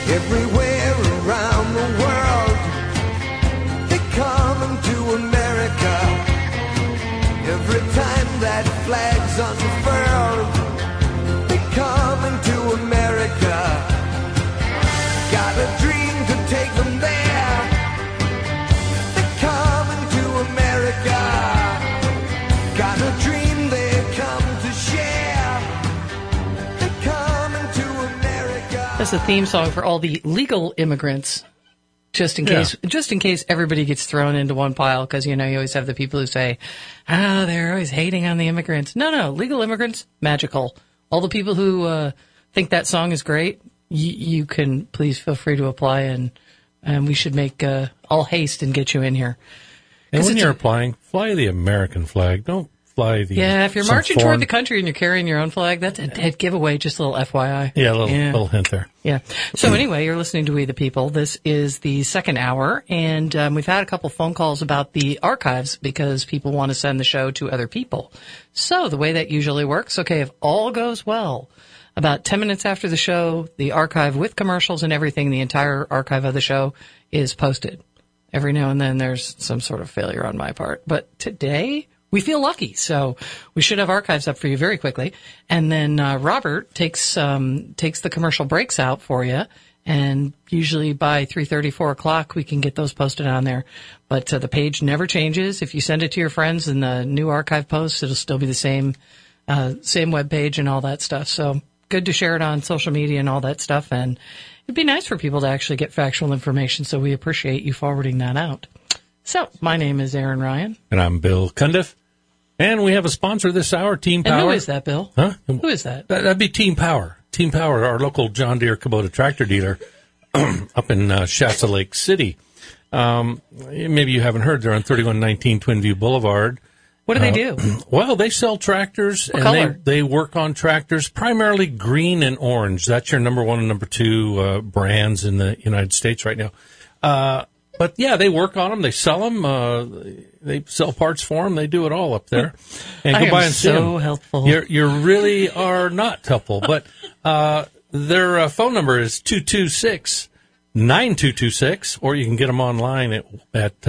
everywhere around the world. They're coming to America. Every time that flag's unfurled, they're coming to America. Got a dream to take them there. They're coming to America. Got a dream they've come to share. They're coming to America. That's the theme song for all the legal immigrants. Just in case everybody gets thrown into one pile, because, you always have the people who say, they're always hating on the immigrants. No, legal immigrants, magical. All the people who think that song is great, you can please feel free to apply, and we should make all haste and get you in here. And when you're applying, fly the American flag. Don't fly the if you're marching toward the country and you're carrying your own flag, that's a dead giveaway, just a little FYI. Yeah, a little hint there. Yeah. So anyway, you're listening to We the People. This is the second hour, and we've had a couple phone calls about the archives because people want to send the show to other people. So the way that usually works, if all goes well, about 10 minutes after the show, the archive with commercials and everything, the entire archive of the show is posted. Every now and then there's some sort of failure on my part. But today we feel lucky, so we should have archives up for you very quickly. And then Robert takes the commercial breaks out for you, and usually by 3:30, 4 o'clock, we can get those posted on there. But the page never changes. If you send it to your friends in the new archive post, it'll still be the same web page and all that stuff. So good to share it on social media and all that stuff. And it'd be nice for people to actually get factual information, so we appreciate you forwarding that out. So my name is Aaron Ryan. And I'm Bill Cundiff. And we have a sponsor this hour, Team Power. And who is that, Bill? Huh? Who is that? That'd be Team Power. Team Power, our local John Deere Kubota tractor dealer up in Shasta Lake City. Maybe you haven't heard. They're on 3119 Twin View Boulevard. What do they do? Well, they sell tractors, and they work on tractors, primarily green and orange. That's your number one and number two brands in the United States right now. But, yeah, they work on them. They sell them. They sell parts for them. They do it all up there. And go by and see them. So helpful. You really are not helpful. But their phone number is 226-9226, or you can get them online at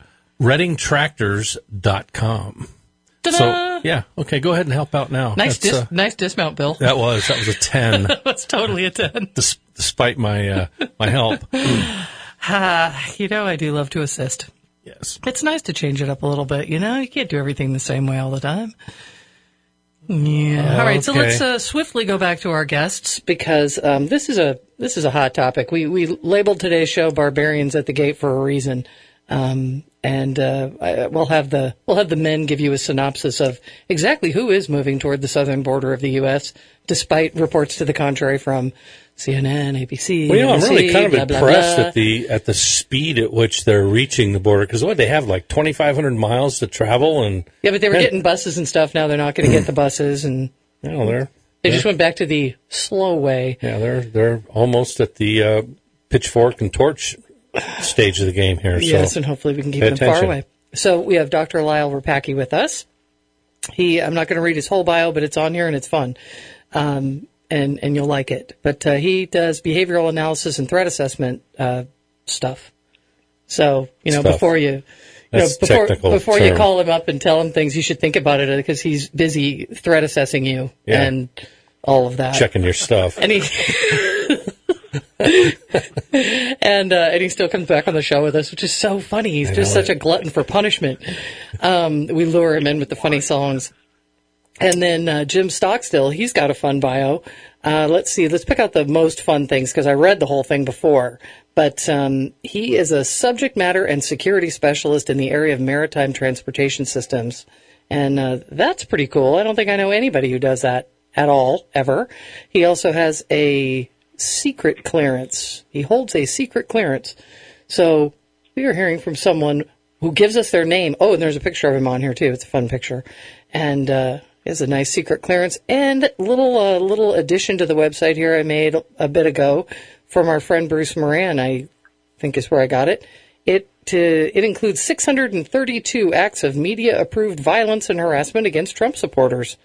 reddingtractors.com. Ta-da! So, yeah, okay, go ahead and help out now. Nice dismount, Bill. That was a 10. That was totally a 10. Despite my help. I do love to assist. Yes. It's nice to change it up a little bit. You can't do everything the same way all the time. Yeah. All right. So let's swiftly go back to our guests, because this is a hot topic. We labeled today's show "Barbarians at the Gate" for a reason. We'll have the men give you a synopsis of exactly who is moving toward the southern border of the U.S., despite reports to the contrary from CNN, ABC. Well, I'm really kind of impressed blah, blah. at the speed at which they're reaching the border, because they have like 2,500 miles to travel, and but they were getting buses and stuff. Now they're not going to get the buses, and they just went back to the slow way. Yeah, they're almost at the pitchfork and torch stage of the game here. Yes, so and hopefully we can keep them far away. So we have Dr. Lyle Rapacki with us. I'm not going to read his whole bio, but it's on here and it's fun. And you'll like it. But he does behavioral analysis and threat assessment stuff. So, before you call him up and tell him things, you should think about it, because he's busy threat assessing you and all of that. Checking your stuff. And he and he still comes back on the show with us, which is so funny. He's just such a glutton for punishment. We lure him in with the funny songs. And then Jim Stockstill, he's got a fun bio. Let's see. Let's pick out the most fun things, because I read the whole thing before. But he is a subject matter and security specialist in the area of maritime transportation systems. And that's pretty cool. I don't think I know anybody who does that at all, ever. He also has a secret clearance. He holds a secret clearance. So we are hearing from someone who gives us their name. Oh, and there's a picture of him on here, too. It's a fun picture. And is a nice secret clearance. And little addition to the website here I made a bit ago from our friend Bruce Moran, I think is where I got it. It includes 632 acts of media-approved violence and harassment against Trump supporters.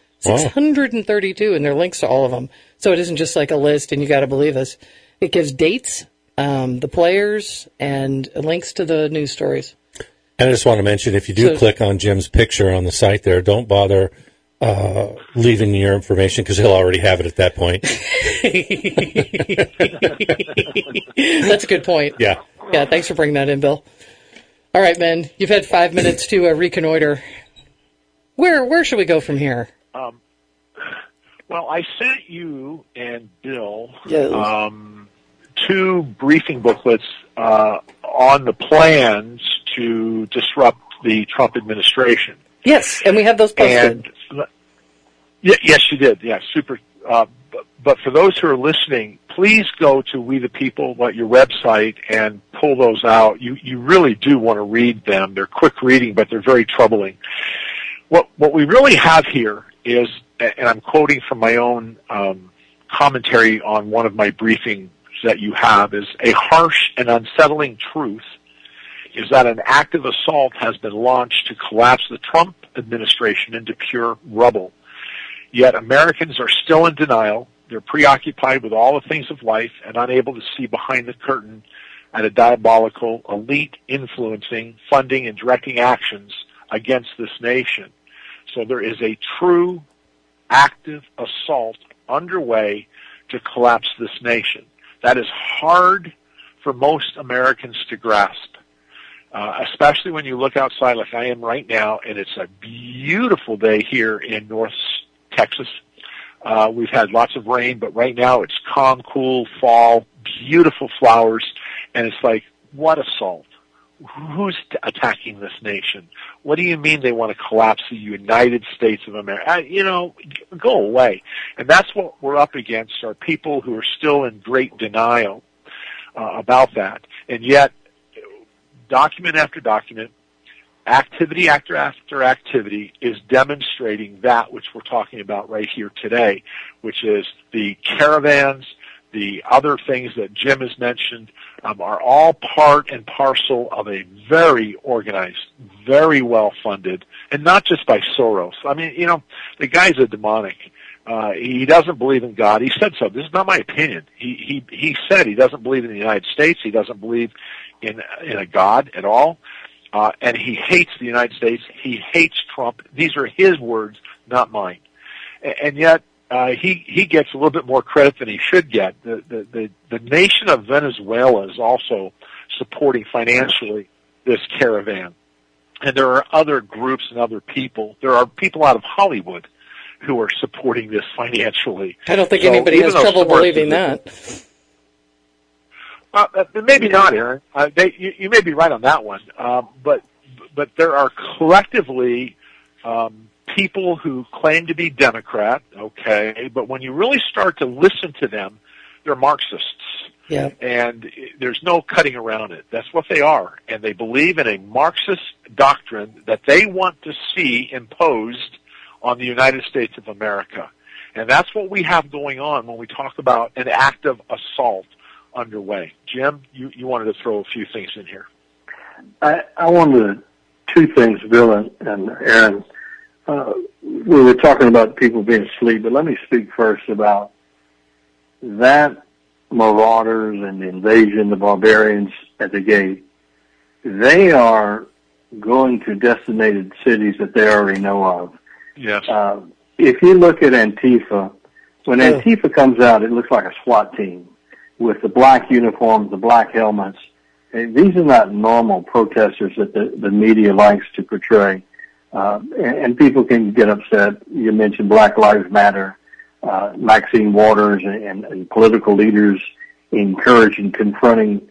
632, and there are links to all of them. So it isn't just like a list and you got to believe us. It gives dates, the players, and links to the news stories. And I just want to mention, if you do click on Jim's picture on the site there, don't bother leaving your information because he'll already have it at that point. That's a good point. Yeah. Yeah, thanks for bringing that in, Bill. All right, men, you've had 5 minutes to reconnoiter. Where should we go from here? Well, I sent you and Bill Yes. 2 briefing booklets on the plans to disrupt the Trump administration. Yes, and we have those posted. And, yes, you did. Yeah, super. But for those who are listening, please go to We the People, your website, and pull those out. You really do want to read them. They're quick reading, but they're very troubling. What we really have here is, and I'm quoting from my own commentary on one of my briefings that you have, is a harsh and unsettling truth is that an active assault has been launched to collapse the Trump administration into pure rubble. Yet Americans are still in denial. They're preoccupied with all the things of life and unable to see behind the curtain at a diabolical elite influencing, funding, and directing actions against this nation. So there is a true active assault underway to collapse this nation. That is hard for most Americans to grasp, especially when you look outside like I am right now, and it's a beautiful day here in North Texas. We've had lots of rain, but right now it's calm, cool, fall, beautiful flowers, and it's like, what assault? Who's attacking this nation? What do you mean they want to collapse the United States of America? Go away. And that's what we're up against, are people who are still in great denial about that. And yet, document after document, activity after activity is demonstrating that which we're talking about right here today, which is the caravans, the other things that Jim has mentioned, are all part and parcel of a very organized, very well-funded, and not just by Soros. I mean, the guy's a demonic. He doesn't believe in God. He said so. This is not my opinion. He said he doesn't believe in the United States. He doesn't believe in a God at all. And he hates the United States. He hates Trump. These are his words, not mine. And yet, he gets a little bit more credit than he should get. The nation of Venezuela is also supporting financially this caravan. And there are other groups and other people. There are people out of Hollywood who are supporting this financially. I don't think anybody has trouble believing that. Maybe not, Aaron. You may be right on that one. But there are collectively people who claim to be Democrat, okay, but when you really start to listen to them, they're Marxists. Yeah. And there's no cutting around it. That's what they are. And they believe in a Marxist doctrine that they want to see imposed on the United States of America. And that's what we have going on when we talk about an active assault underway. Jim, you wanted to throw a few things in here. I wanted 2 things, Bill and Aaron. We were talking about people being asleep, but let me speak first about that marauders and the invasion, the barbarians at the gate. They are going to designated cities that they already know of. Yes. If you look at Antifa, when Antifa comes out, it looks like a SWAT team with the black uniforms, the black helmets. And these are not normal protesters that the media likes to portray. And people can get upset. You mentioned Black Lives Matter, Maxine Waters and political leaders encouraging, confronting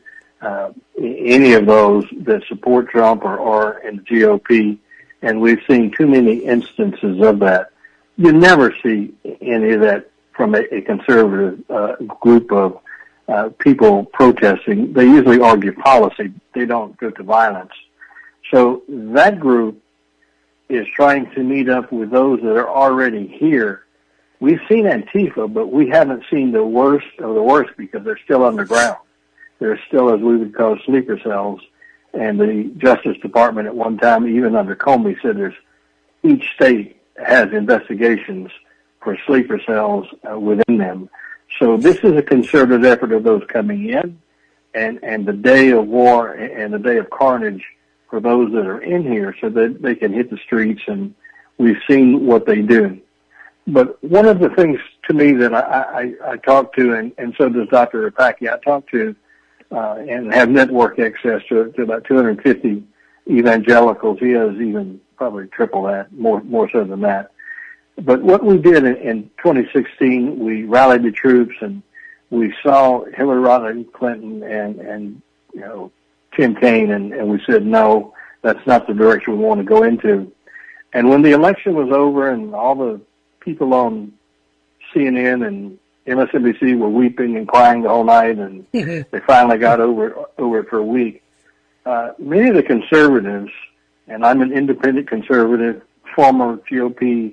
any of those that support Trump or in the GOP. And we've seen too many instances of that. You never see any of that from a conservative group of people protesting. They usually argue policy. They don't go to violence. So that group is trying to meet up with those that are already here. We've seen Antifa, but we haven't seen the worst of the worst because they're still underground. They're still, as we would call, sleeper cells. And the Justice Department at one time, even under Comey, said each state has investigations for sleeper cells within them. So this is a concerted effort of those coming in. and the day of war and the day of carnage for those that are in here so that they can hit the streets, and we've seen what they do. But one of the things to me that I talk to, and so does Dr. Rapaki, I talk to and have network access to about 250 evangelicals. He has even probably triple that, more so than that. But what we did in 2016, we rallied the troops, and we saw Hillary Rodham Clinton and Tim Kaine, and we said, no, that's not the direction we want to go into. And when the election was over and all the people on CNN and MSNBC were weeping and crying the whole night, and they finally got over it for a week, many of the conservatives, and I'm an independent conservative, former GOP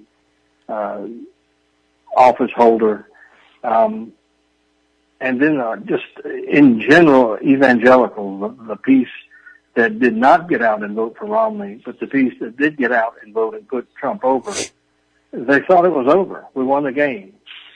office holder, and then just in general, evangelicals, the piece that did not get out and vote for Romney, but the piece that did get out and vote and put Trump over, they thought it was over. We won the game.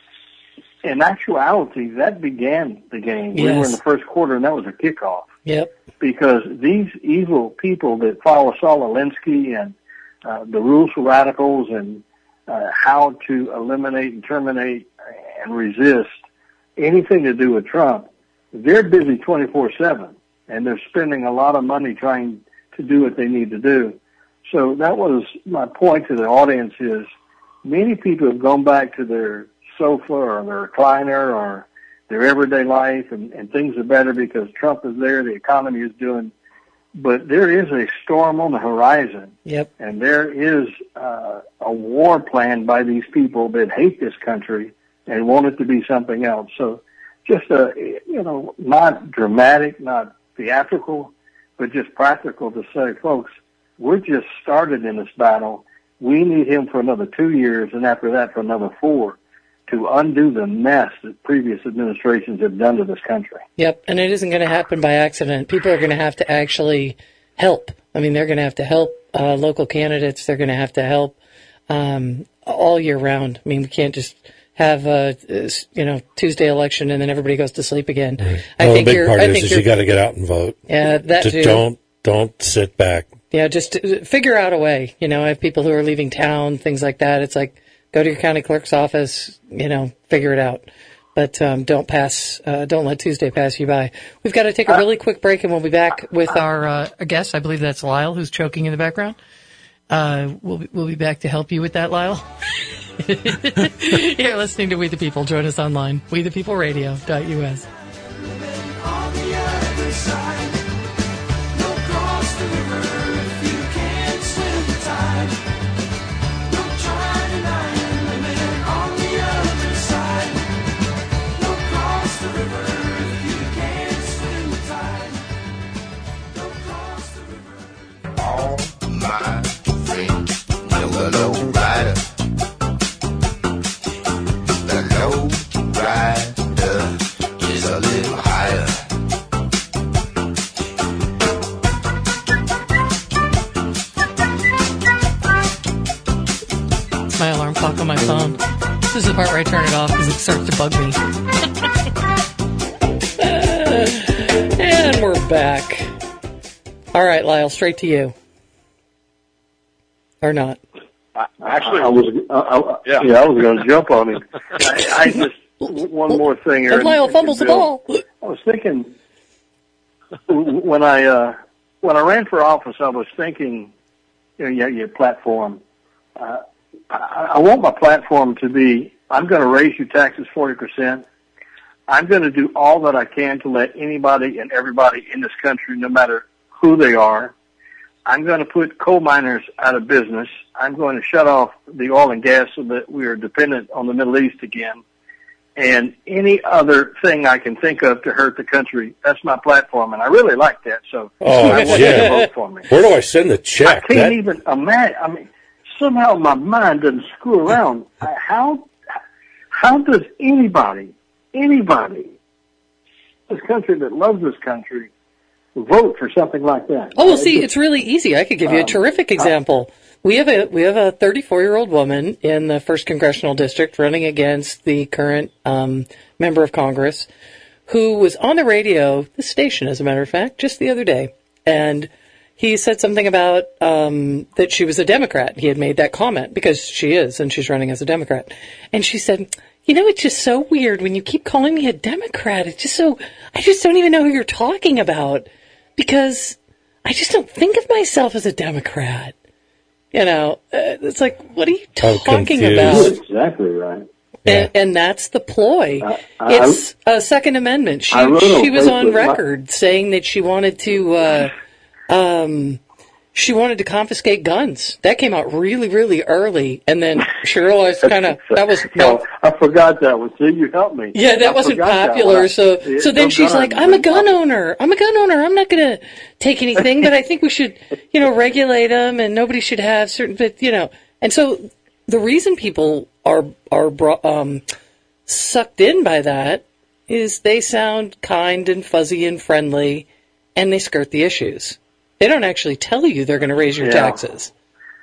In actuality, that began the game. Yes. We were in the first quarter, and that was a kickoff. Yep. Because these evil people that follow Saul Alinsky and the rules for radicals and how to eliminate and terminate and resist anything to do with Trump, they're busy 24/7, and they're spending a lot of money trying to do what they need to do. So that was my point to the audience is many people have gone back to their sofa or their recliner or their everyday life, and things are better because Trump is there, the economy is doing, but there is a storm on the horizon. Yep. And there is a war planned by these people that hate this country and want it to be something else. So just, not dramatic, not theatrical, but just practical to say, folks, we're just started in this battle. We need him for another 2 years, and after that for another 4 to undo the mess that previous administrations have done to this country. Yep, and it isn't going to happen by accident. People are going to have to actually help. I mean, they're going to have to help local candidates. They're going to have to help all year round. I mean, we can't just have Tuesday election and then everybody goes to sleep again. Well, the big part is you got to get out and vote. Yeah, that just too. Don't sit back. Yeah, just figure out a way. I have people who are leaving town, things like that. It's like, go to your county clerk's office, figure it out. But don't let Tuesday pass you by. We've got to take a really quick break, and we'll be back with our guest. I believe that's Lyle, who's choking in the background. We'll be back to help you with that, Lyle. You're listening to We the People. Join us online, wethepeopleradio.us. My alarm clock on my phone. This is the part where I turn it off because it starts to bug me. And we're back. All right, Lyle, straight to you. Or not. Actually, I was going to jump on him. I just one more thing here. And Lyle fumbles the ball. I was thinking when I ran for office, I was thinking, your platform. I want my platform to be, I'm going to raise your taxes 40%. I'm going to do all that I can to let anybody and everybody in this country, no matter who they are. I'm going to put coal miners out of business. I'm going to shut off the oil and gas so that we are dependent on the Middle East again. And any other thing I can think of to hurt the country, that's my platform. And I really like that. So I want you to vote for me. Where do I send the check? I can't even imagine. I mean, somehow my mind doesn't screw around. How does anybody, this country that loves this country, vote for something like that? Oh, well, see, it's really easy. I could give you a terrific example. We have a 34-year-old woman in the 1st Congressional District running against the current member of Congress who was on the radio, the station, as a matter of fact, just the other day. And he said something about that she was a Democrat. He had made that comment because she is, and she's running as a Democrat. And she said, you know, it's just so weird when you keep calling me a Democrat. It's just so, I just don't even know who you're talking about because I just don't think of myself as a Democrat. You know, it's like, what are you talking about? You're exactly right. Yeah. And that's the ploy. It's a Second Amendment. She was on record saying that she wanted to confiscate guns. That came out really, really early, and then she realized that was no. I forgot that one. See, you helped me. Yeah, that wasn't popular. So then she's like, "I'm a gun owner. I'm not going to take anything, but I think we should, regulate them, and nobody should have certain, And so the reason people are sucked in by that is they sound kind and fuzzy and friendly, and they skirt the issues. They don't actually tell you they're going to raise your taxes.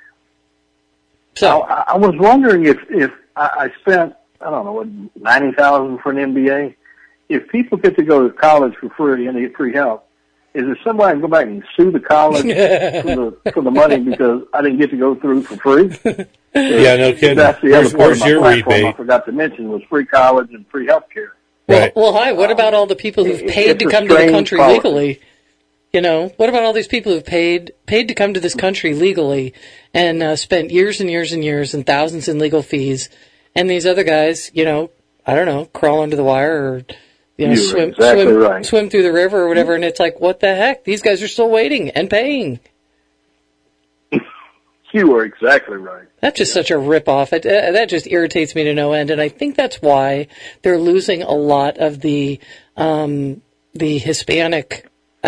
So I was wondering if I spent, I don't know, $90,000 for an MBA. If people get to go to college for free and they get free help, is there somebody can go back and sue the college for the money because I didn't get to go through for free? Yeah, no kidding. That's the other part of my your platform rebate? I forgot to mention was free college and free health care. Right. Well, hi. What about all the people who've paid to come to the country legally? What about all these people who've paid to come to this country legally and spent years and years and years and thousands in legal fees, and these other guys, I don't know, crawl under the wire or swim through the river or whatever, and it's like, what the heck? These guys are still waiting and paying. You are exactly right. That's just such a ripoff. That just irritates me to no end, and I think that's why they're losing a lot of the Hispanic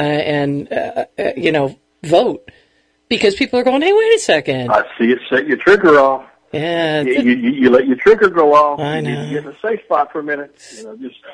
vote, because people are going, hey, wait a second. I see it set your trigger off. Yeah. You let your trigger go off. I know. You get in a safe spot for a minute. Just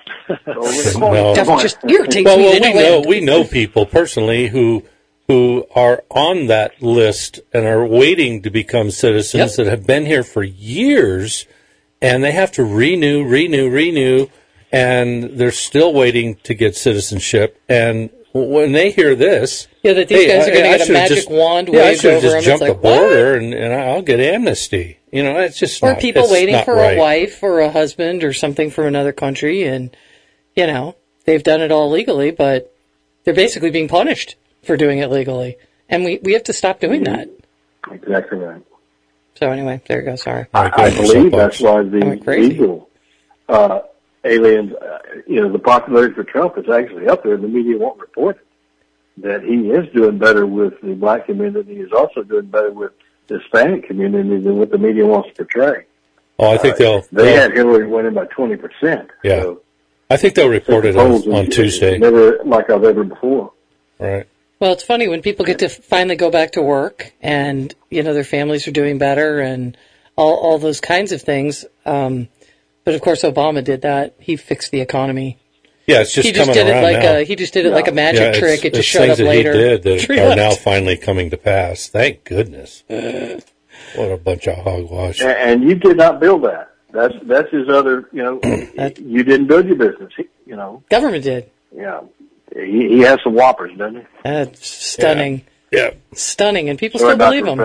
That just irritates me to no end. We know people personally who are on that list and are waiting to become citizens that have been here for years, and they have to renew, and they're still waiting to get citizenship. And when they hear this, that these guys are going to get a magic wand waved over them. I should just jump the border and I'll get amnesty. It's just or people waiting for a wife or a husband or something from another country, and they've done it all legally, but they're basically being punished for doing it legally, and we have to stop doing that. Exactly right. So anyway, there you go. Sorry. I believe that's why the legal aliens, the popularity for Trump is actually up there. The media won't report it. That he is doing better with the black community. He's also doing better with the Hispanic community than what the media wants to portray. Oh, I think they had Hillary winning by 20%. Yeah. So I think they'll report it on Tuesday. Never like I've ever before. Right. Well, it's funny when people get to finally go back to work and, their families are doing better and all those kinds of things. But of course, Obama did that. He fixed the economy. Yeah, it's just coming around now. He just did it like a magic trick. It just showed up later. Things that he did that are now finally coming to pass. Thank goodness. What a bunch of hogwash. And you did not build that. That's his other, you didn't build your business, Government did. Yeah. He has some whoppers, doesn't he? That's stunning. Yeah. Stunning, and people still believe him.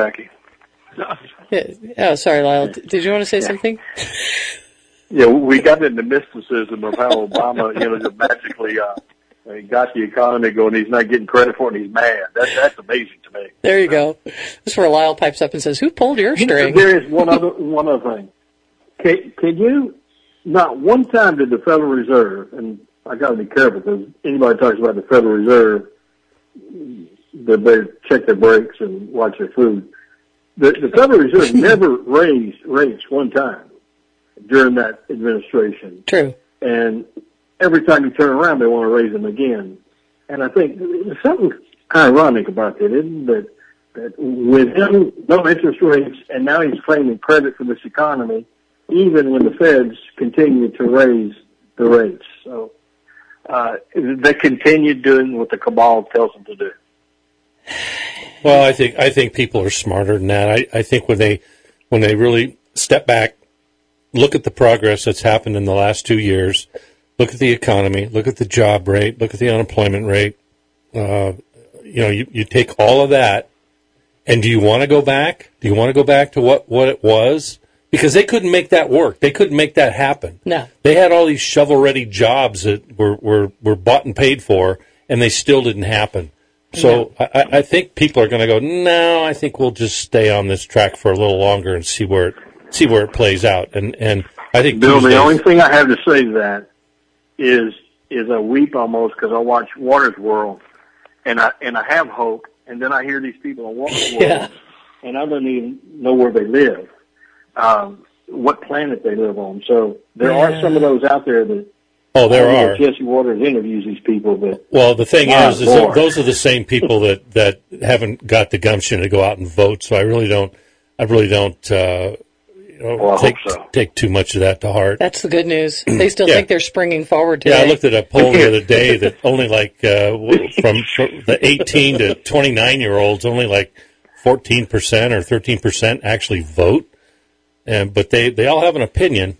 Yeah, sorry, Lyle. Did you want to say something? Yeah, we got into mysticism of how Obama, just magically got the economy going. He's not getting credit for it, and he's mad. That's amazing to me. There you go. This is where Lyle pipes up and says, "Who pulled your string?" There is one other thing. Can you? Not one time did the Federal Reserve, and I got to be careful because anybody talks about the Federal Reserve, they better check their brakes and watch their food. The Federal Reserve never raised rates one time during that administration. True. And every time you turn around, they want to raise them again. And I think there's something ironic about that, isn't it? That with him, no interest rates, and now he's claiming credit for this economy, even when the Feds continue to raise the rates. So they continue doing what the cabal tells them to do. Well, I think people are smarter than that. I think when they really step back, look at the progress that's happened in the last 2 years, look at the economy, look at the job rate, look at the unemployment rate. You take all of that, and do you want to go back? Do you want to go back to what it was? Because they couldn't make that work. They couldn't make that happen. No. They had all these shovel-ready jobs that were bought and paid for, and they still didn't happen. So no. I think people are going to go, no, I think we'll just stay on this track for a little longer and see where it plays out. And I think Bill, the only thing I have to say to that is I weep almost because I watch Water's World, and I have hope, and then I hear these people on Water's World, and I don't even know where they live, what planet they live on. So there are some of those out there that. Oh, there are. Jesse Waters interviews these people, but the thing is that those are the same people that haven't got the gumption to go out and vote. So I really don't take too much of that to heart. That's the good news. They still think they're springing forward today. Yeah, I looked at a poll the other day that only from the 18 to 29-year-olds, only 14% or 13% actually vote, but they all have an opinion.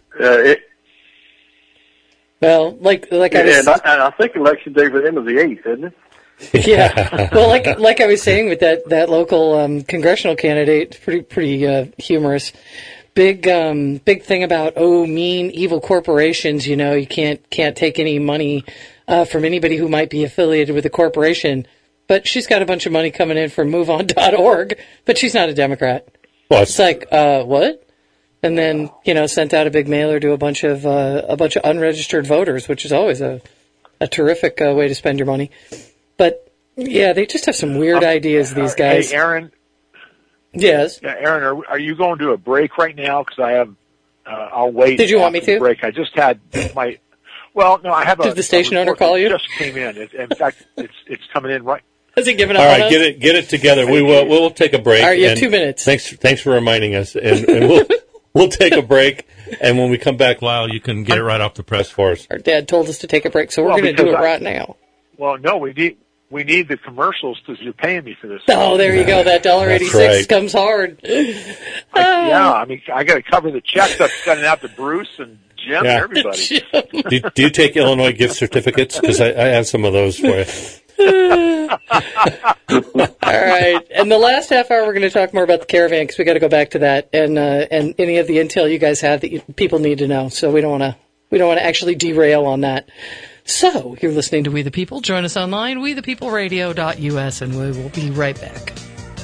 Well, like I was, and I think election day for them is the 8th, isn't it? Yeah. Well, like I was saying with that local congressional candidate, pretty humorous. Big thing about mean evil corporations. You can't take any money from anybody who might be affiliated with a corporation. But she's got a bunch of money coming in from MoveOn.org, but she's not a Democrat. Well, it's like what? And then, sent out a big mailer to a bunch of unregistered voters, which is always a terrific way to spend your money. But yeah, they just have some weird ideas. These guys. Hey, Aaron. Yes. Yeah, Aaron, are you going to a break right now? Because I have. I'll wait. Did you want me to break? I just had my. Well, no, I have Did the station owner call you? Just came in. In fact, it's coming in right. Has he given up? All right, get it together. We'll take a break. All right, you have 2 minutes. Thanks for reminding us, and we'll take a break, and when we come back, Lyle, you can get it right off the press for us. Our dad told us to take a break, so we're going to do it right now. Well, no, we need the commercials because you're paying me for this. Oh, there you go. That $1.86 comes hard. I got to cover the checks I've sending out to Bruce and Jim and everybody. Do you take Illinois gift certificates? Because I have some of those for you. All right. And the last half hour, we're going to talk more about the caravan because we got to go back to that and any of the intel you guys have that people need to know. So we don't want to actually derail on that. So you're listening to We the People. Join us online, wethepeopleradio.us, and we will be right back.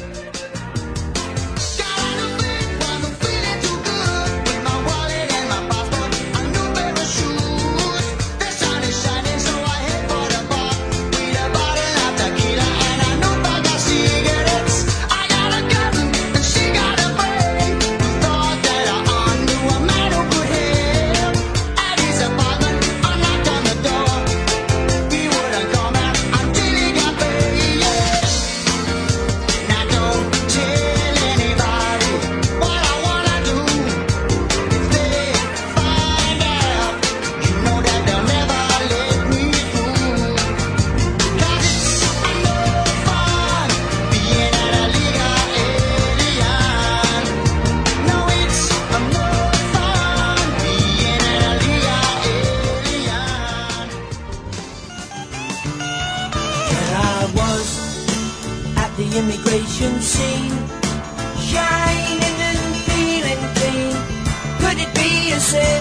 immigration scene, shining and feeling clean. Could it be a sin?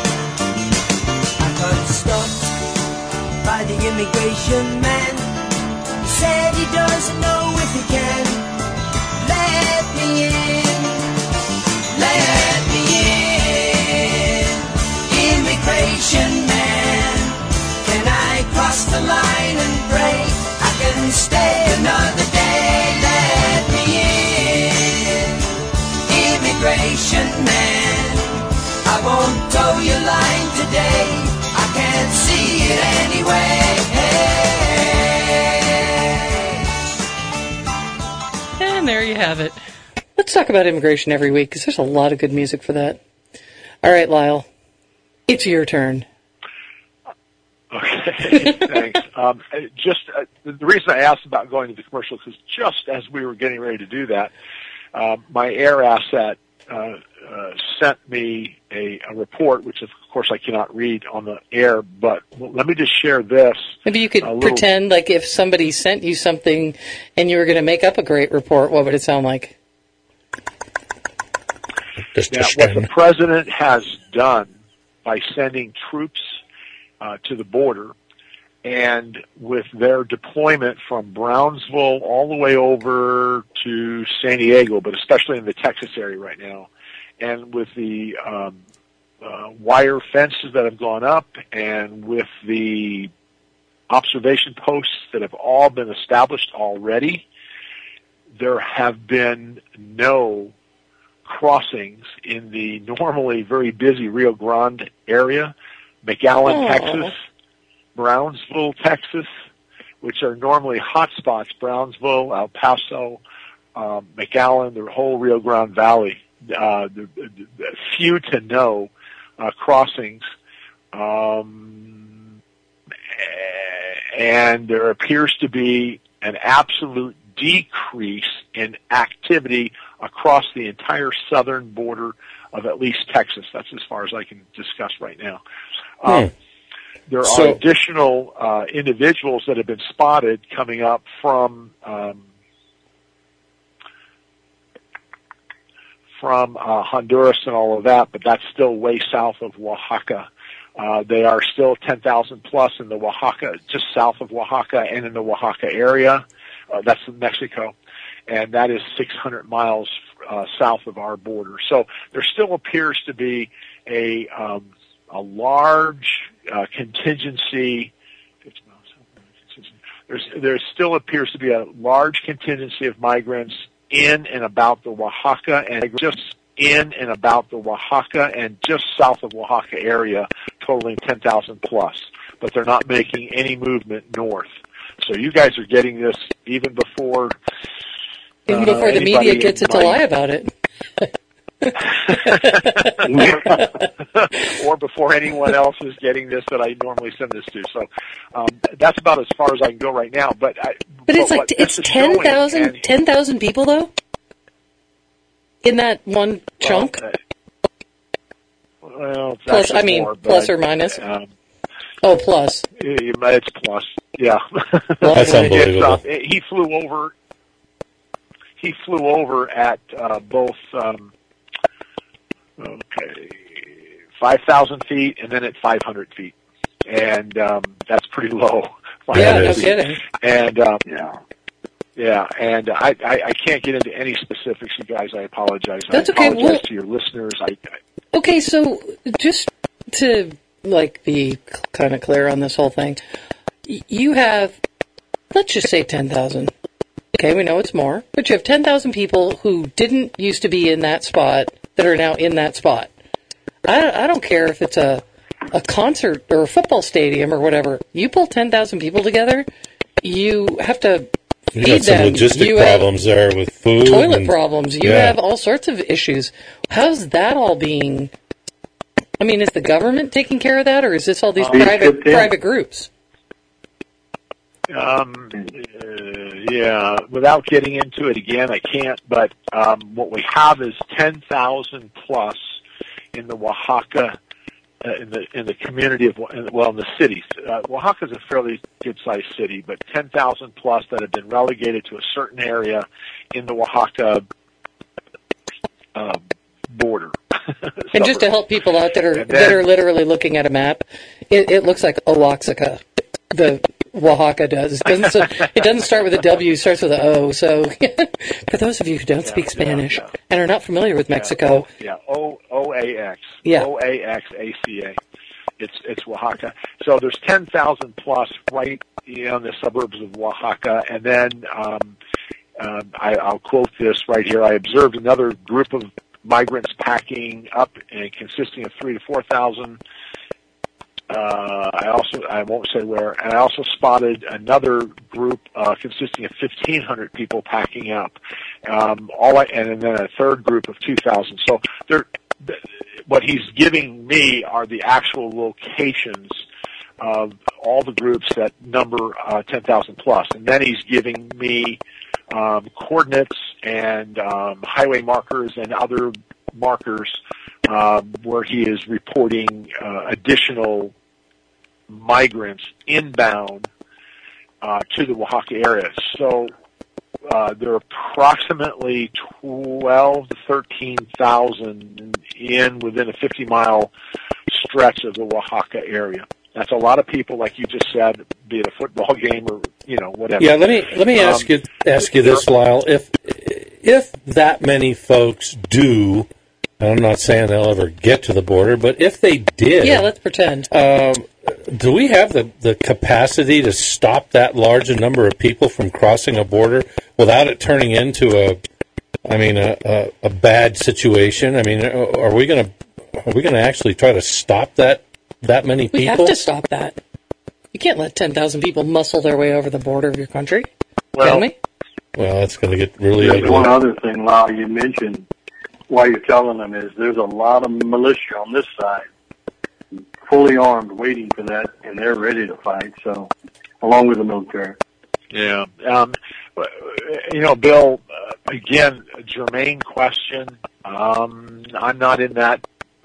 I got stopped by the immigration man. He said he doesn't know if he can let me in. Let me in, immigration man. Can I cross the line and pray I can stay another day? Let me in, immigration man. I won't tow your line today. I can't see it anyway. And there you have it. Let's talk about immigration every week because there's a lot of good music for that. All right, Lyle, it's your turn. Okay, thanks. The reason I asked about going to the commercials is just as we were getting ready to do that, my air asset sent me a report, which of course, I cannot read on the air, but let me just share this. Maybe you could pretend like if somebody sent you something and you were going to make up a great report, what would it sound like? What the president has done by sending troops to the border, and with their deployment from Brownsville all the way over to San Diego, but especially in the Texas area right now, and with the wire fences that have gone up, and with the observation posts that have all been established already, there have been no crossings in the normally very busy Rio Grande area, McAllen, Texas, Brownsville, Texas, which are normally hot spots, Brownsville, El Paso, McAllen, the whole Rio Grande Valley, few to no crossings. And there appears to be an absolute decrease in activity across the entire southern border of at least Texas. That's as far as I can discuss right now. There are additional individuals that have been spotted coming up from Honduras and all of that, but that's still way south of Oaxaca. They are still 10,000 plus in the Oaxaca, just south of Oaxaca and in the Oaxaca area. That's in Mexico, and that is 600 miles south of our border. So there still appears to be a large contingency. There still appears to be a large contingency of migrants in and about the Oaxaca and just south of Oaxaca area, totaling 10,000 plus. But they're not making any movement north. So you guys are getting this even before the media gets it to lie about it. Or before anyone else is getting this that I normally send this to. So that's about as far as I can go right now. But it's like it's 10,000 people though in that one chunk. Well, it's plus, I mean, more, plus or minus. Plus. It's plus. Yeah. That's unbelievable. He flew over at both 5,000 feet and then at 500 feet, and that's pretty low. Yeah, no kidding. And and I can't get into any specifics, you guys. I apologize. That's I apologize okay. To your listeners. Okay, so just to be kind of clear on this whole thing, you have, let's just say 10,000. Okay, we know it's more, but you have 10,000 people who didn't used to be in that spot that are now in that spot. I don't care if it's a concert or a football stadium or whatever. You pull 10,000 people together, you have to feed them. You got some logistic problems there with food. Toilet problems. You have all sorts of issues. How's that all being... I mean, is the government taking care of that, or is this all these private groups? Without getting into it again, I can't, but what we have is 10,000 plus in the Oaxaca, in the community of, in the cities. Oaxaca is a fairly good-sized city, but 10,000 plus that have been relegated to a certain area in the Oaxaca border. And just to help people out that are literally looking at a map, it looks like Oaxaca. The Oaxaca does. It doesn't start with a W, it starts with an O. So for those of you who don't speak Spanish and are not familiar with Mexico. OAX. Yeah. OAXACA. It's Oaxaca. So there's 10,000 plus right in the suburbs of Oaxaca. And then I'll quote this right here. I observed another group of migrants packing up and consisting of 3,000 to 4,000. I won't say where, and I also spotted another group consisting of 1,500 people packing up. And then a third group of 2,000. So what he's giving me are the actual locations of all the groups that number 10,000 plus, and then he's giving me coordinates and highway markers and other markers where he is reporting additional migrants inbound to the Oaxaca area. So there are approximately 12 to 13,000 within a 50-mile stretch of the Oaxaca area. That's a lot of people, like you just said, be it a football game or whatever. Yeah, let me ask you this, Lyle. If that many folks do, and I'm not saying they'll ever get to the border, but if they did, yeah, let's pretend. Do we have the capacity to stop that large a number of people from crossing a border without it turning into a bad situation? I mean, are we going to actually try to stop that many people? We have to stop that. You can't let 10,000 people muscle their way over the border of your country. Can we? Well, it's going to get really ugly. ugly. One other thing, Lyle, you mentioned while you're telling them is there's a lot of militia on this side, fully armed, waiting for that, and they're ready to fight. So, along with the military. Yeah. Bill, again, a germane question. I'm not in that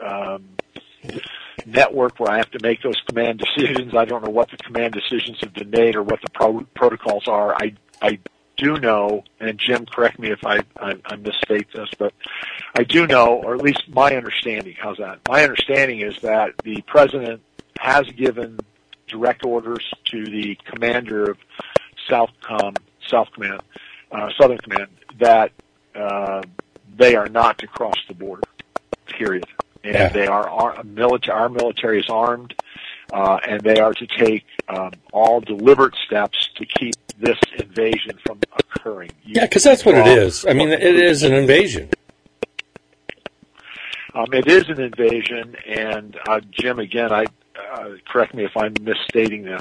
network where I have to make those command decisions. I don't know what the command decisions have been made or what the protocols are. I do know, and Jim, correct me if I misstate this, but I do know, or at least my understanding, how's that? My understanding is that the president has given direct orders to the commander of Southern Command, that they are not to cross the border, period. And they are our military is armed, and they are to take all deliberate steps to keep this invasion from occurring. Yeah, because that's what it is. I mean, it is an invasion. It is an invasion, and Jim, again, correct me if I'm misstating this.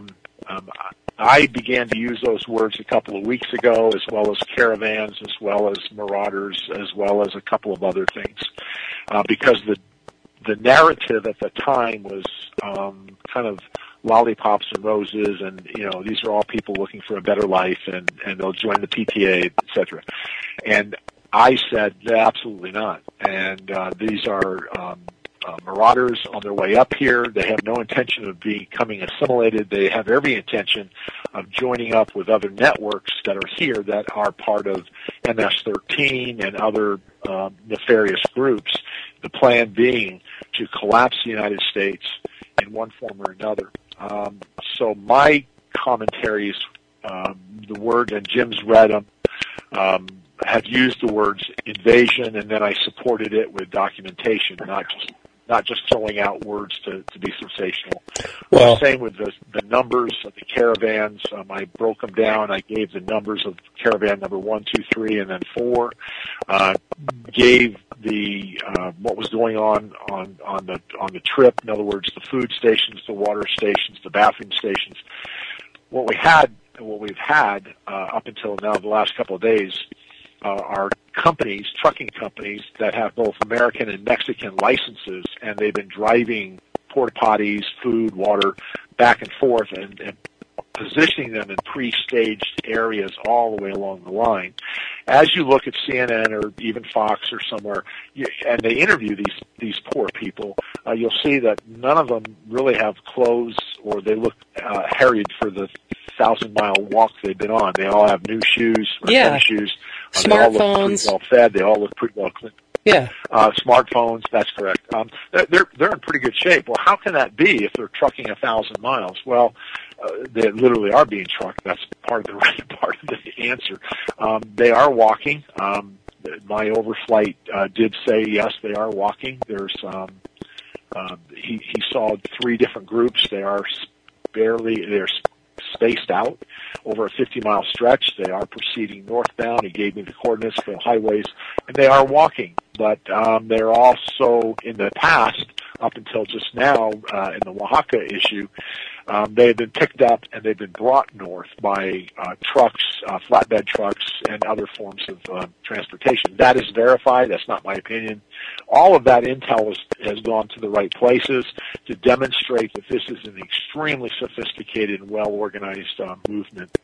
I began to use those words a couple of weeks ago, as well as caravans, as well as marauders, as well as a couple of other things, because the narrative at the time was kind of lollipops and roses, and these are all people looking for a better life, and they'll join the PTA, etc. And I said absolutely not. And these are marauders on their way up here. They have no intention of becoming assimilated. They have every intention of joining up with other networks that are here that are part of MS-13 and other nefarious groups. The plan being to collapse the United States in one form or another. So my commentaries, the word, and Jim's read them, have used the words invasion, and then I supported it with documentation, not just throwing out words to be sensational. Well, same with the numbers of the caravans. I broke them down. I gave the numbers of caravan number 1, 2, 3, and then 4. Gave the what was going on the trip. In other words, the food stations, the water stations, the bathroom stations. What we've had up until now, the last couple of days, are companies, trucking companies that have both American and Mexican licenses, and they've been driving porta potties, food, water, back and forth, and positioning them in pre-staged areas all the way along the line. As you look at CNN or even Fox or somewhere, and they interview these poor people, you'll see that none of them really have clothes, or they look harried for the 1,000-mile walk they've been on. They all have new shoes, or tennis shoes. Smartphones. They all look pretty well fed. They all look pretty well clean. Yeah. Smartphones, that's correct. They're in pretty good shape. Well, how can that be if they're trucking 1,000 miles? Well, they literally are being trucked. That's part of the answer. They are walking. My overflight did say yes, they are walking. There's he saw 3 different groups. They're spaced out over a 50-mile stretch. They are proceeding northbound. He gave me the coordinates for the highways, and they are walking. But they're also, in the past, up until just now, in the Oaxaca issue, they have been picked up and they've been brought north by trucks, flatbed trucks, and other forms of transportation. That is verified. That's not my opinion. All of that intel has gone to the right places to demonstrate that this is an extremely sophisticated and well-organized movement.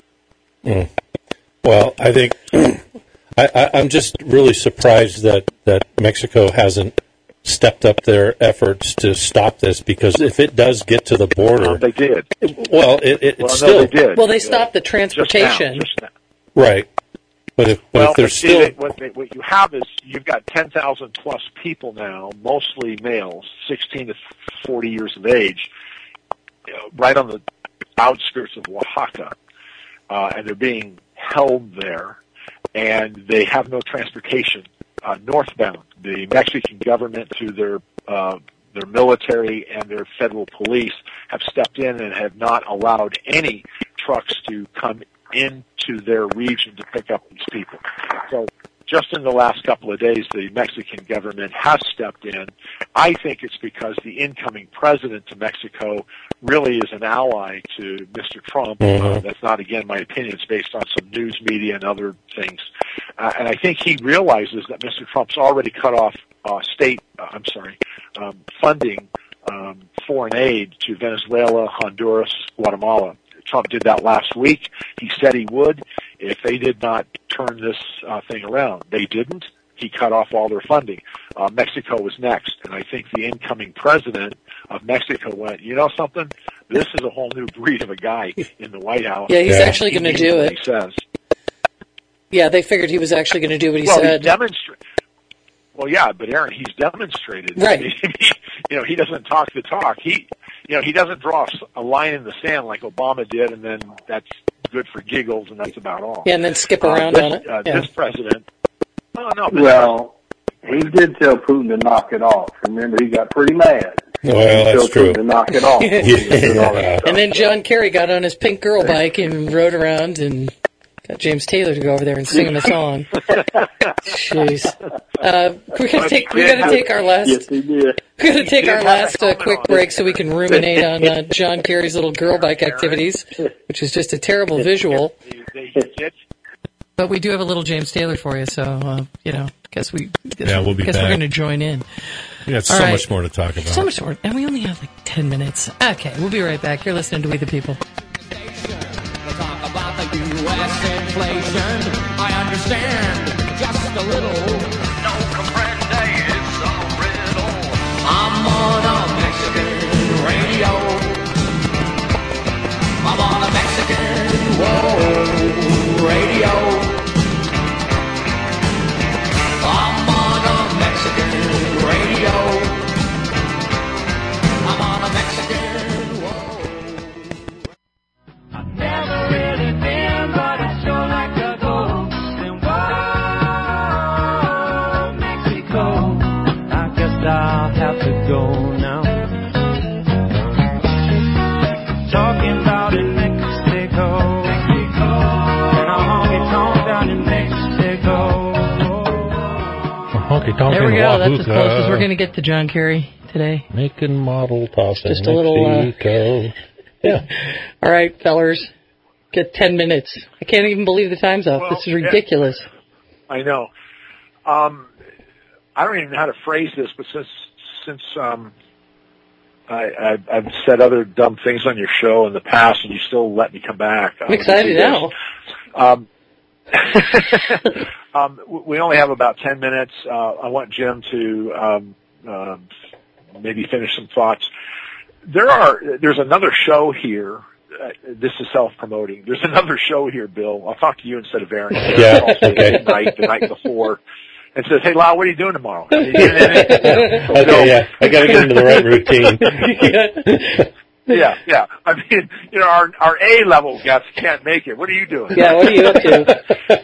Well, I think I'm just really surprised that Mexico hasn't stepped up their efforts to stop this, because if it does get to the border, they did. Well, it's still no, they did. Well, they stopped the transportation. Just now. Right. But if there's still what you have is you've got 10,000 plus people now, mostly males, 16 to 40 years of age, right on the outskirts of Oaxaca, and they're being held there, and they have no transportation northbound. The Mexican government, through their military and their federal police, have stepped in and have not allowed any trucks to come into their region to pick up these people. So just in the last couple of days, the Mexican government has stepped in. I think it's because the incoming president of Mexico really is an ally to Mr. Trump. That's not, again, my opinion. It's based on some news media and other things. And I think he realizes that Mr. Trump's already cut off funding, foreign aid to Venezuela, Honduras, Guatemala. Trump did that last week. He said he would if they did not turn this thing around. They didn't. He cut off all their funding. Mexico was next, and I think the incoming president of Mexico went, you know something? This is a whole new breed of a guy in the White House. Yeah, he's actually going to do it. He says. Yeah, they figured he was actually going to do what he said. Well, yeah, but Aaron, he's demonstrated. Right. He doesn't talk the talk. He doesn't draw a line in the sand like Obama did, and then that's good for giggles, and that's about all. Yeah, and then skip around on it. This president. Well, he did tell Putin to knock it off. Remember, he got pretty mad. Well, that's true. Putin to knock it off. And then John Kerry got on his pink girl bike and rode around and got James Taylor to go over there and sing him a song. Jeez. We gotta take our last. Yes, he did. We're gonna take our last quick break so we can ruminate on John Kerry's little girl bike activities, which is just a terrible visual. But we do have a little James Taylor for you, so guess we'll be back. We're going to join in. We got so much more to talk about. So much more, and we only have like 10 minutes. Okay, we'll be right back. You're listening to We the People. About the U.S. inflation, I understand just a little. No comprende, it's a riddle. I'm on a Mexican radio. I'm on a Mexican radio. I'm on a Mexican radio. I'm on a Mexican. I've never really been, but I sure like to go. And whoa, Mexico, I guess I'll have to go now. Talking about in Mexico, and a honky-tonk down in Mexico. There we go. That's as close as we're going to get to John Kerry today. Making model toss in just a little. Mexico. Yeah. All right, fellers. Get 10 minutes. I can't even believe the time's up. This is ridiculous. I know. I don't even know how to phrase this, but since I've said other dumb things on your show in the past, and you still let me come back. I'm excited now. We only have about 10 minutes. I want Jim to maybe finish some thoughts. There's another show here. This is self-promoting. There's another show here, Bill. I'll talk to you instead of Aaron. Yeah. Okay. The night before. And says, hey, Lau, what are you doing tomorrow? Okay, yeah. I got to get into the right routine. Yeah. I mean, our A-level guests can't make it. What are you doing? Yeah, what are you up to?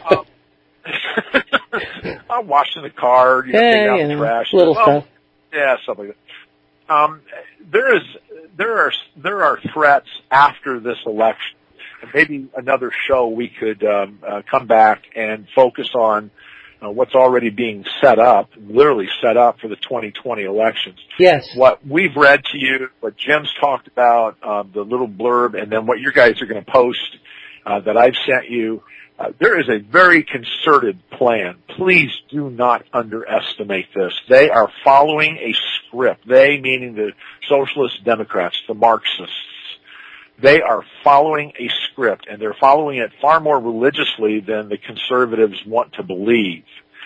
I'm washing the car, taking out the trash. Little stuff. Yeah, stuff like that. There are threats after this election, and maybe another show we could come back and focus on what's already being literally set up for the 2020 elections. Yes. What we've read to you, what Jim's talked about, the little blurb, and then what you guys are going to post that I've sent you. There is a very concerted plan. Please do not underestimate this. They are following a script. They, meaning the Socialist Democrats, the Marxists. They are following a script, and they're following it far more religiously than the conservatives want to believe.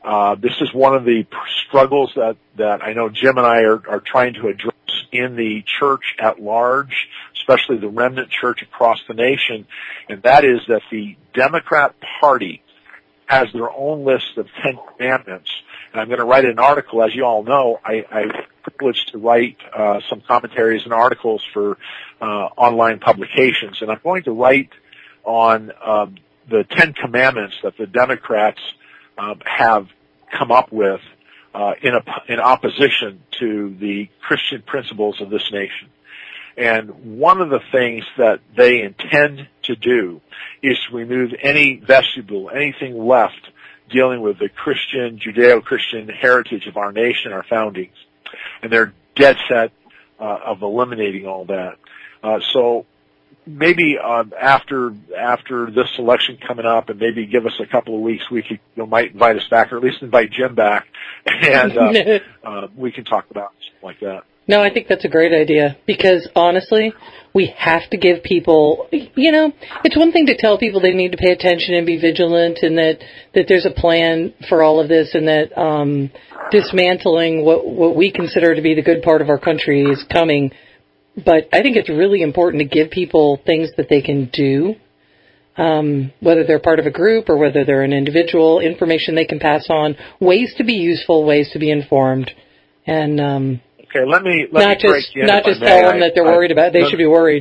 This is one of the struggles that I know Jim and I are trying to address in the church at large, especially the remnant church across the nation, and that is that the Democrat Party has their own list of 10 commandments. And I'm going to write an article. As you all know, I'm privileged to write some commentaries and articles for online publications, and I'm going to write on the 10 commandments that the Democrats have come up with in opposition to the Christian principles of this nation. And one of the things that they intend to do is to remove any vestibule, anything left dealing with the Christian, Judeo-Christian heritage of our nation, our foundings. And they're dead set of eliminating all that. So maybe after this election coming up, and maybe give us a couple of weeks, might invite us back, or at least invite Jim back, and we can talk about something like that. No, I think that's a great idea, because honestly, we have to give people, it's one thing to tell people they need to pay attention and be vigilant, and that there's a plan for all of this, and that dismantling what we consider to be the good part of our country is coming. But I think it's really important to give people things that they can do, whether they're part of a group or whether they're an individual, information they can pass on, ways to be useful, ways to be informed, and okay, let me not break in. Not just tell them that they're worried about. They should be worried,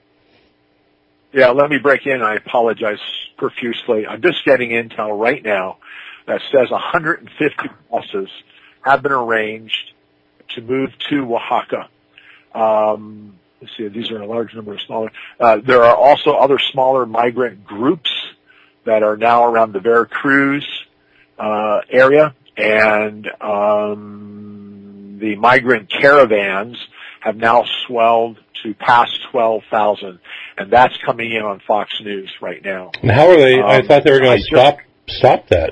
Yeah, let me break in. I apologize profusely. I'm just getting intel right now that says 150 buses have been arranged to move to Oaxaca. Let's see, these are a large number of smaller. There are also other smaller migrant groups that are now around the Veracruz area, and the migrant caravans have now swelled to past 12,000, and that's coming in on Fox News right now. And how are they? I thought they were going to stop that.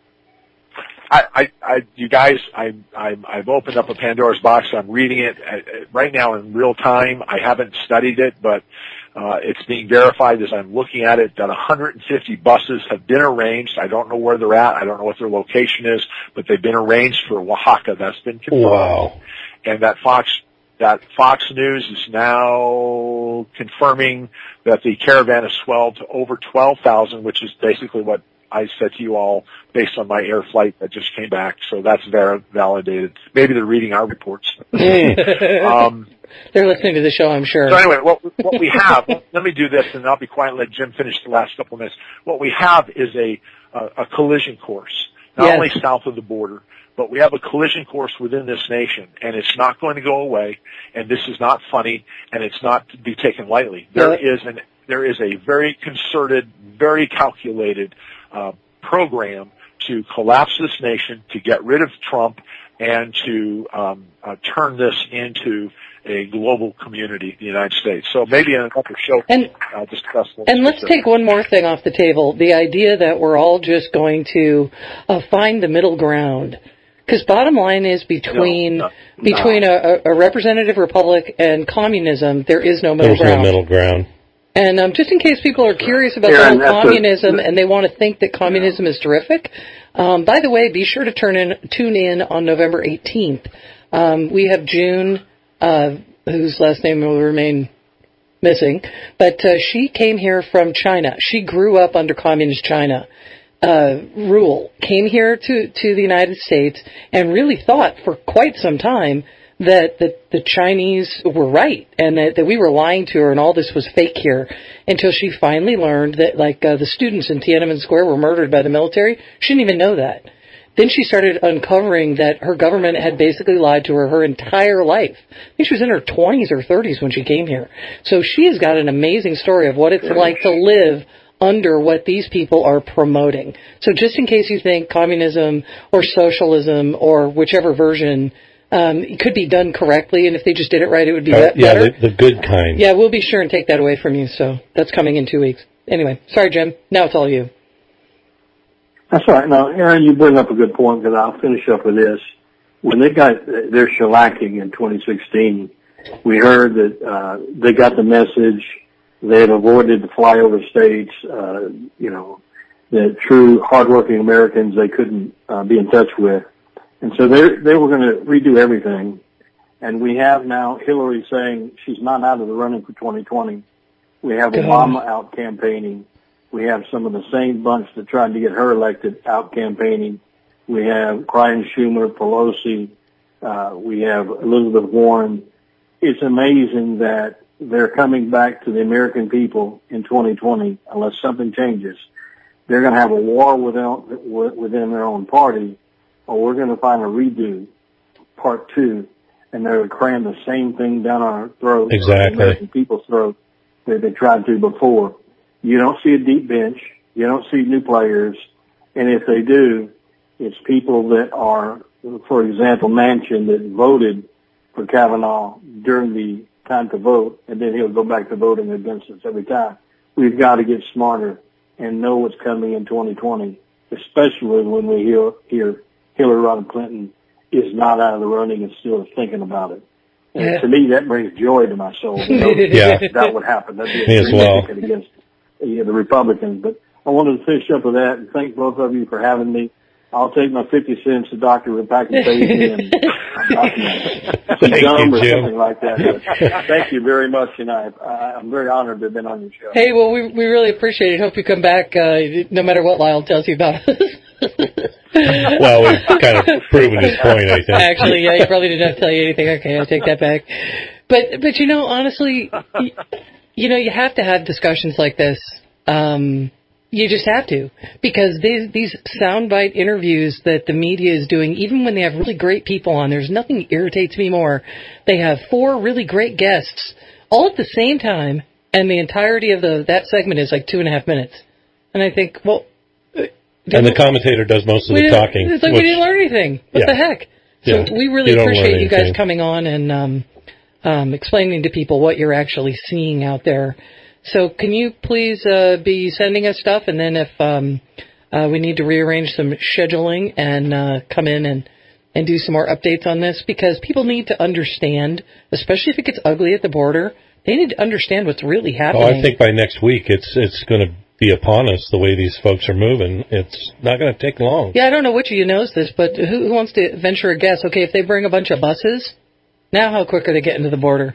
You guys, I've opened up a Pandora's box. I'm reading it right now in real time. I haven't studied it, but it's being verified as I'm looking at it that 150 buses have been arranged. I don't know where they're at. I don't know what their location is, but they've been arranged for Oaxaca. That's been confirmed. Wow. And that Fox News is now confirming that the caravan has swelled to over 12,000, which is basically what I said to you all based on my air flight that just came back. So that's validated. Maybe they're reading our reports. They're listening to the show, I'm sure. So anyway, what we have, let me do this, and I'll be quiet and let Jim finish the last couple of minutes. What we have is a collision course, not only south of the border, but we have a collision course within this nation, and it's not going to go away, and this is not funny, and it's not to be taken lightly. There is a very concerted, very calculated program to collapse this nation, to get rid of Trump, and to turn this into a global community, the United States. So maybe in another show, discuss this. And let's take one more thing off the table, the idea that we're all just going to find the middle ground. Because bottom line is between a representative republic and communism, there is no middle ground. There's no middle ground. And just in case people are curious about the whole communism and they want to think that communism is terrific, by the way, be sure to tune in on November 18th. We have June, whose last name will remain missing, but she came here from China. She grew up under communist China rule, came here to the United States, and really thought for quite some time that the Chinese were right and that we were lying to her and all this was fake here, until she finally learned that, the students in Tiananmen Square were murdered by the military. She didn't even know that. Then she started uncovering that her government had basically lied to her entire life. I think she was in her 20s or 30s when she came here. So she has got an amazing story of what it's like to live under what these people are promoting. So just in case you think communism or socialism or whichever version it could be done correctly, and if they just did it right, it would be better. Yeah, the good kind. Yeah, we'll be sure and take that away from you. So that's coming in 2 weeks. Anyway, sorry, Jim. Now it's all you. That's all right. Now, Aaron, you bring up a good point, because I'll finish up with this. When they got their shellacking in 2016, we heard that they got the message. They had avoided the flyover states. that true hardworking Americans they couldn't be in touch with. And so they were going to redo everything. And we have now Hillary saying she's not out of the running for 2020. We have Obama out campaigning. We have some of the same bunch that tried to get her elected out campaigning. We have Ryan Schumer, Pelosi. We have Elizabeth Warren. It's amazing that they're coming back to the American people in 2020 unless something changes. They're going to have a war within their own party, or we're going to find a redo, part 2, and they're going to cram the same thing down our throats, exactly, the American people's throat that they tried to before. You don't see a deep bench. You don't see new players. And if they do, it's people that are, for example, Manchin, that voted for Kavanaugh during the time to vote, and then he'll go back to voting against us every time. We've got to get smarter and know what's coming in 2020, especially when we hear Hillary Rodham Clinton is not out of the running and still thinking about it. And to me, that brings joy to my soul. You know, that would happen. That'd be a significant against the Republicans. But I wanted to finish up with that and thank both of you for having me. I'll take my 50 cents to Dr. Rebecca Basie and some gum or something like that. But thank you very much, and I'm very honored to have been on your show. Hey, well, we really appreciate it. Hope you come back no matter what Lyle tells you about us. Well, we've kind of proven his point, I think. Actually, yeah, he probably didn't have to tell you anything. Okay, I'll take that back. But you know, honestly, you have to have discussions like this. You just have to, because these soundbite interviews that the media is doing, even when they have really great people on, there's nothing that irritates me more. They have 4 really great guests all at the same time, and the entirety of that segment is like 2.5 minutes. And I think, well... and the commentator does most of the talking. It's like we didn't learn anything. What the heck? So we really appreciate you guys coming on and explaining to people what you're actually seeing out there. So can you please be sending us stuff, and then if we need to rearrange some scheduling and come in and do some more updates on this, because people need to understand, especially if it gets ugly at the border, they need to understand what's really happening. Oh, I think by next week it's going to be upon us the way these folks are moving. It's not going to take long. Yeah, I don't know which of you knows this, but who wants to venture a guess? Okay, if they bring a bunch of buses, now how quick are they getting to the border?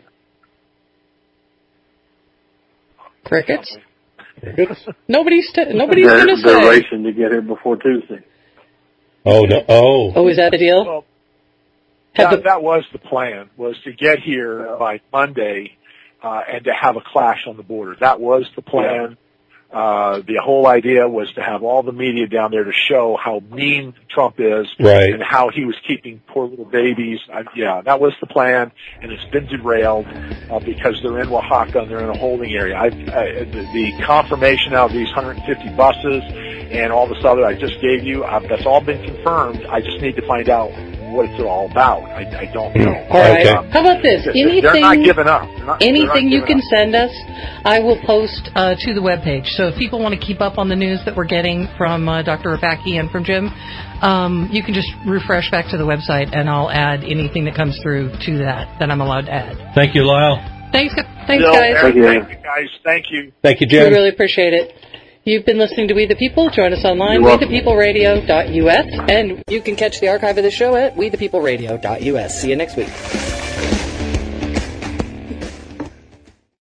Crickets? Nobody's going to say. They're racing to get here before Tuesday. Oh, no. Oh, is that the deal? Well, that was the plan, was to get here by Monday and to have a clash on the border. That was the plan. The whole idea was to have all the media down there to show how mean Trump is, right, and how he was keeping poor little babies. That was the plan, and it's been derailed because they're in Oaxaca and they're in a holding area. The confirmation out of these 150 buses and all this other I just gave you, that's all been confirmed. I just need to find out what it's all about. I don't know. All right. Okay. How about this? They're not giving up. Anything you can send us, I will post to the webpage. So if people want to keep up on the news that we're getting from Dr. Rapaki and from Jim, you can just refresh back to the website, and I'll add anything that comes through to that I'm allowed to add. Thank you, Lyle. Thanks, guys. Thank you, guys. Thank you. Thank you, Jim. We really appreciate it. You've been listening to We the People. Join us online, wethepeopleradio.us. And you can catch the archive of the show at wethepeopleradio.us. See you next week.